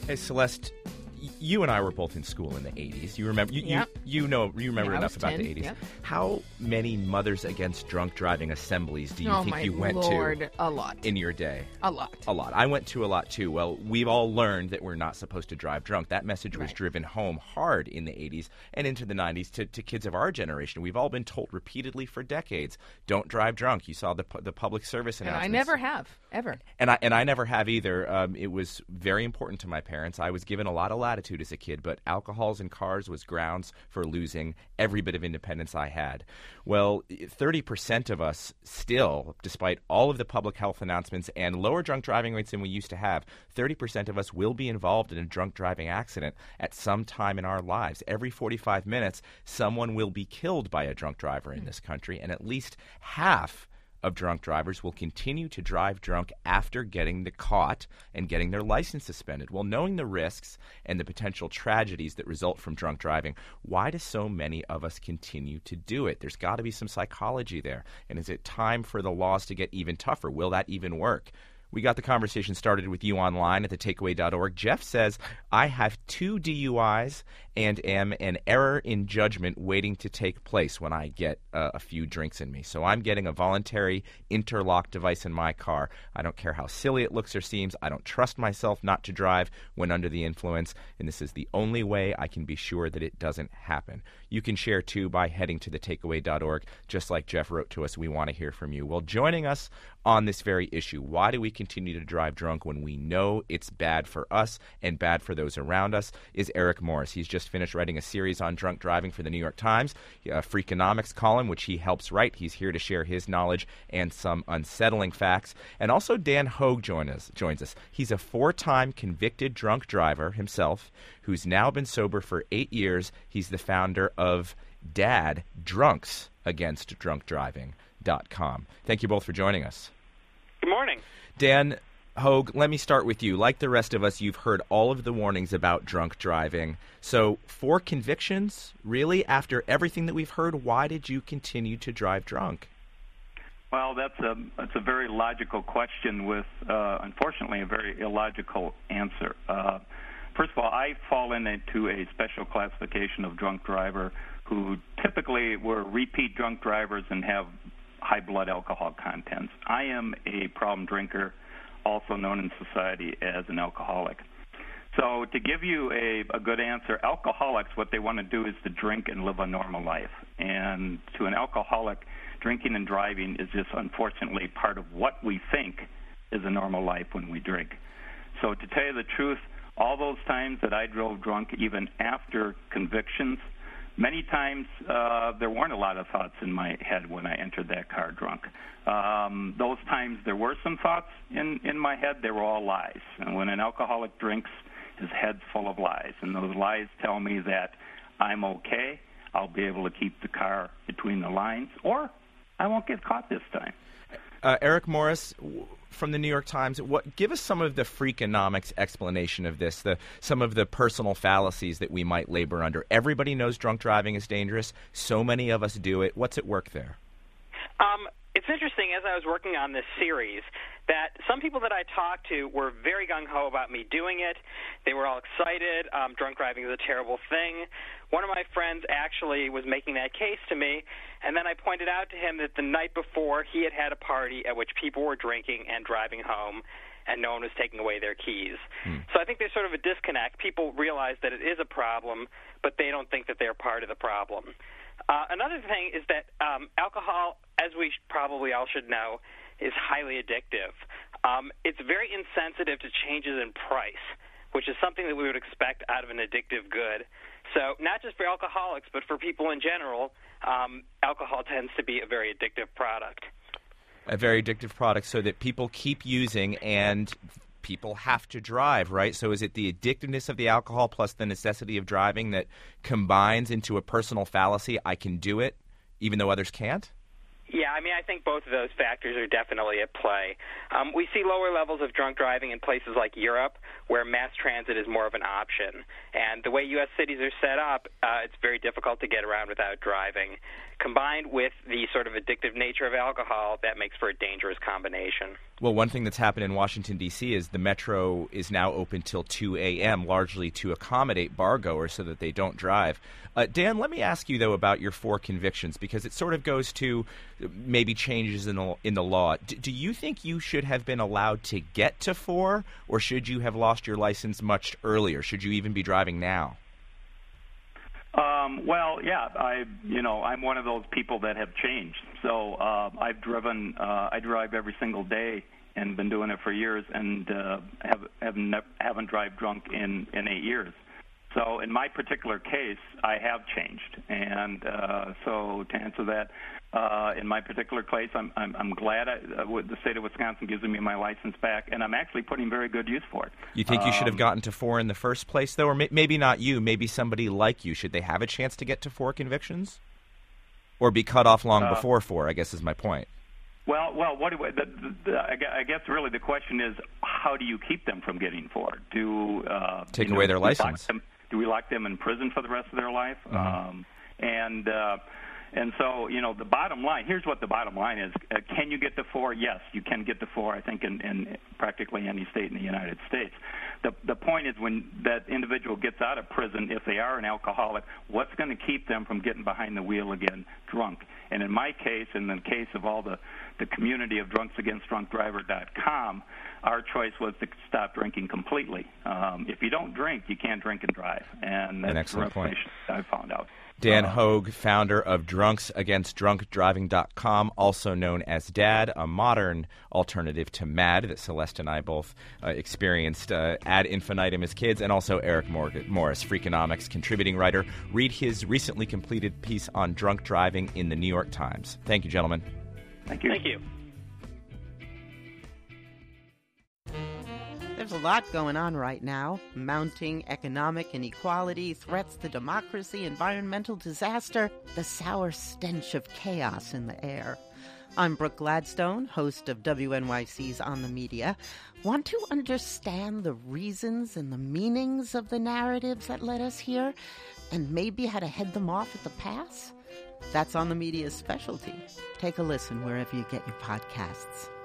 Hey, Celeste, you and I were both in school in the 80s. You remember? You remember enough about 10, the 80s. yep. How many Mothers Against Drunk Driving assemblies do you think you went to? A lot. In your day? A lot. A lot. I went to a lot, too. Well, we've all learned that we're not supposed to drive drunk. That message was driven home hard in the 80s and into the 90s to kids of our generation. We've all been told repeatedly for decades, don't drive drunk. You saw the public service announcements. And I never have, ever. And I never have either. It was very important to my parents. I was given a lot of latitude as a kid, but alcohols in cars was grounds for losing every bit of independence I had. Well, 30% of us still, despite all of the public health announcements and lower drunk driving rates than we used to have, 30% of us will be involved in a drunk driving accident at some time in our lives. Every 45 minutes, someone will be killed by a drunk driver in this country, and at least half of drunk drivers will continue to drive drunk after getting caught and getting their license suspended. Well, knowing the risks and the potential tragedies that result from drunk driving, why do so many of us continue to do it? There's got to be some psychology there. And is it time for the laws to get even tougher? Will that even work? We got the conversation started with you online at thetakeaway.org. Jeff says, I have 2 DUIs and am an error in judgment waiting to take place when I get a few drinks in me. So I'm getting a voluntary interlock device in my car. I don't care how silly it looks or seems. I don't trust myself not to drive when under the influence, and this is the only way I can be sure that it doesn't happen. You can share, too, by heading to thetakeaway.org. Just like Jeff wrote to us, we want to hear from you. Well, joining us on this very issue, why do we continue to drive drunk when we know it's bad for us and bad for those around us, is Eric Morris. He's just finished writing a series on drunk driving for the New York Times, a Freakonomics column, which he helps write. He's here to share his knowledge and some unsettling facts. And also Dan Hogue joins us. He's a 4-time convicted drunk driver himself who's now been sober for 8 years. He's the founder of Dad Drunks Against Drunk Driving.com. Thank you both for joining us. Good morning. Dan Hogue, let me start with you. Like the rest of us, you've heard all of the warnings about drunk driving. So 4 convictions, really? After everything that we've heard, why did you continue to drive drunk? Well, that's a very logical question with, unfortunately, a very illogical answer. First of all, I fall into a special classification of drunk driver who typically were repeat drunk drivers and have high blood alcohol contents. I am a problem drinker, also known in society as an alcoholic. So to give you a good answer, alcoholics, what they want to do is to drink and live a normal life. And to an alcoholic, drinking and driving is just unfortunately part of what we think is a normal life when we drink. So to tell you the truth, all those times that I drove drunk, even after convictions, many times there weren't a lot of thoughts in my head when I entered that car drunk. Those times there were some thoughts in my head. They were all lies. And when an alcoholic drinks, his head's full of lies. And those lies tell me that I'm okay, I'll be able to keep the car between the lines, or I won't get caught this time. Eric Morris from the New York Times, give us some of the Freakonomics explanation of this, some of the personal fallacies that we might labor under. Everybody knows drunk driving is dangerous. So many of us do it. What's at work there? It's interesting, as I was working on this series, that some people that I talked to were very gung-ho about me doing it. They were all excited. Drunk driving is a terrible thing. One of my friends actually was making that case to me, and then I pointed out to him that the night before he had had a party at which people were drinking and driving home, and no one was taking away their keys. So I think there's sort of a disconnect. People realize that it is a problem, but they don't think that they're part of the problem. Another thing is that alcohol, as we probably all should know, is highly addictive. It's very insensitive to changes in price, which is something that we would expect out of an addictive good. So not just for alcoholics, but for people in general, alcohol tends to be a very addictive product. A very addictive product, so that people keep using and people have to drive, right? So is it the addictiveness of the alcohol plus the necessity of driving that combines into a personal fallacy, I can do it, even though others can't? Yeah, I mean, I think both of those factors are definitely at play. We see lower levels of drunk driving in places like Europe, where mass transit is more of an option. And the way U.S. cities are set up, it's very difficult to get around without driving. Combined with the sort of addictive nature of alcohol, that makes for a dangerous combination. Well, one thing that's happened in Washington, D.C. is the Metro is now open till 2 a.m., largely to accommodate bar-goers so that they don't drive. Dan, let me ask you, though, about your 4 convictions, because it sort of goes to maybe changes in the law. Do you think you should have been allowed to get to 4, or should you have lost your license much earlier? Should you even be driving now? Well, yeah, I'm one of those people that have changed. So I've driven, I drive every single day and been doing it for years, and haven't drive drunk in 8 years. So in my particular case, I have changed, and so to answer that, in my particular case, I'm glad the state of Wisconsin gives me my license back, and I'm actually putting very good use for it. You think you should have gotten to 4 in the first place, though, or maybe not you, maybe somebody like you? Should they have a chance to get to 4 convictions, or be cut off long before 4? I guess is my point. Well, I guess really the question is, how do you keep them from getting 4? Take away their license. Do we lock them in prison for the rest of their life? Mm-hmm. And so, the bottom line, here's what the bottom line is. Can you get to 4? Yes, you can get to 4, I think, in practically any state in the United States. The point is, when that individual gets out of prison, if they are an alcoholic, what's going to keep them from getting behind the wheel again drunk? And in my case, and in the case of all the community of drunksagainstdrunkdriver.com, our choice was to stop drinking completely. If you don't drink, you can't drink and drive. And that's the revelation I found out. Dan Hogue, founder of drunksagainstdrunkdriving.com, also known as DAD, a modern alternative to MAD that Celeste and I both experienced ad infinitum as kids, and also Eric Morris, Freakonomics contributing writer. Read his recently completed piece on drunk driving in the New York Times. Thank you, gentlemen. Thank you. Thank you. There's a lot going on right now. Mounting economic inequality, threats to democracy, environmental disaster, the sour stench of chaos in the air. I'm Brooke Gladstone, host of WNYC's On the Media. Want to understand the reasons and the meanings of the narratives that led us here, and maybe how to head them off at the pass? That's On the Media's specialty. Take a listen wherever you get your podcasts.